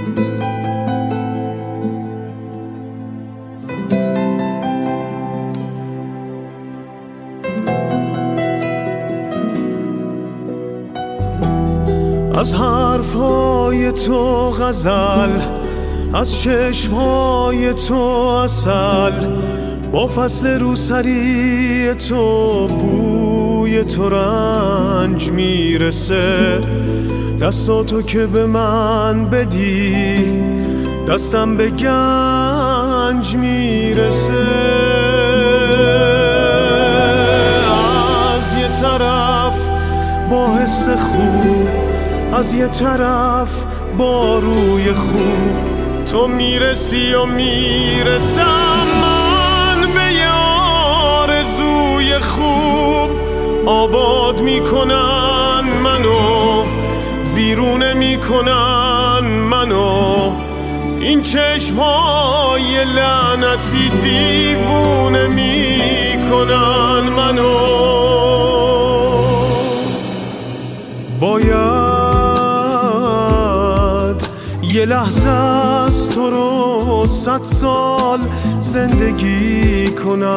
از حرفهای تو غزل، از چشمهای تو عسل، با فصل روسری تو بوی تو رنج میرسه. دستاتو که به من بدی دستم به گنج میرسه. از یه طرف با حس خوب، از یه طرف با روی خوب، تو میرسی و میرسم من به یه آرزوی خوب. آباد میکنن منو، ویرونه میکنن منو، این چشمای لعنتی دیوونه میکنن منو. باید یه لحظه از تو رو 100 سال زندگی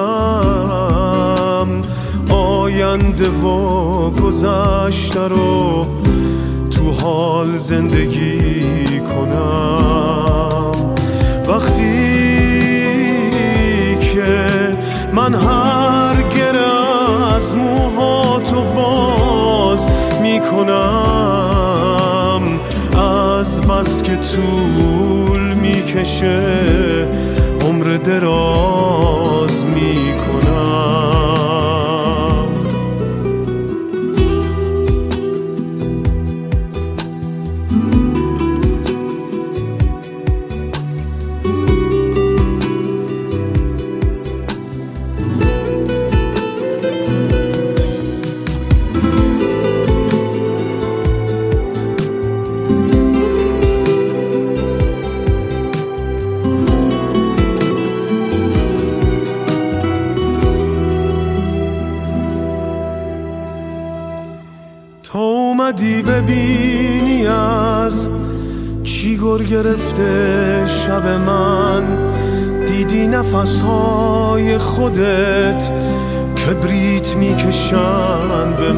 کنم، آینده و گذشته رو تو حال زندگی کنم. وقتی که من هر گره از موهاتو باز میکنم، از بس که طول میکشه عمر دراز میکنم. تا اومدی ببینی از چی گر گرفته شب من، دیدی نفسهای خودت کبریت میکشن به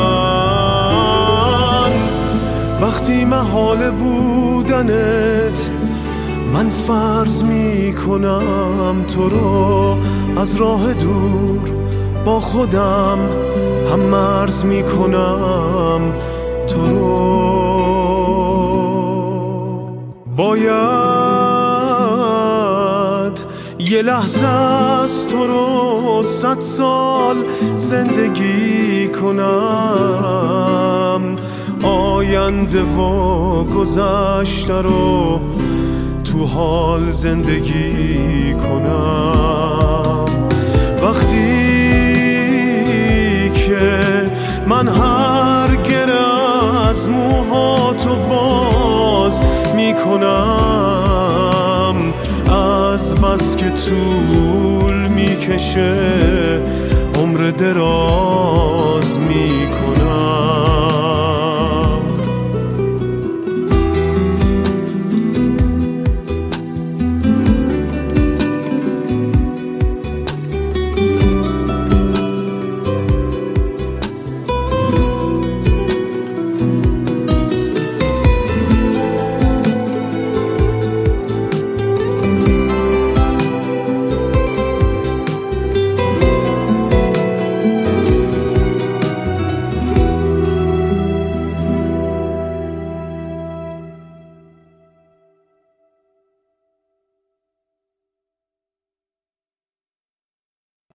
من. وقتی محال بودنت من فرض میکنم تو رو از راه دور با خودم هم مرز میکنم تو رو. باید یه لحظه از تو رو 100 سال زندگی کنم، آینده و گذشته رو تو حال زندگی کنم. وقتی من هر گره از موهاتو باز میکنم، از بس که طول میکشه عمر دراز میکنم.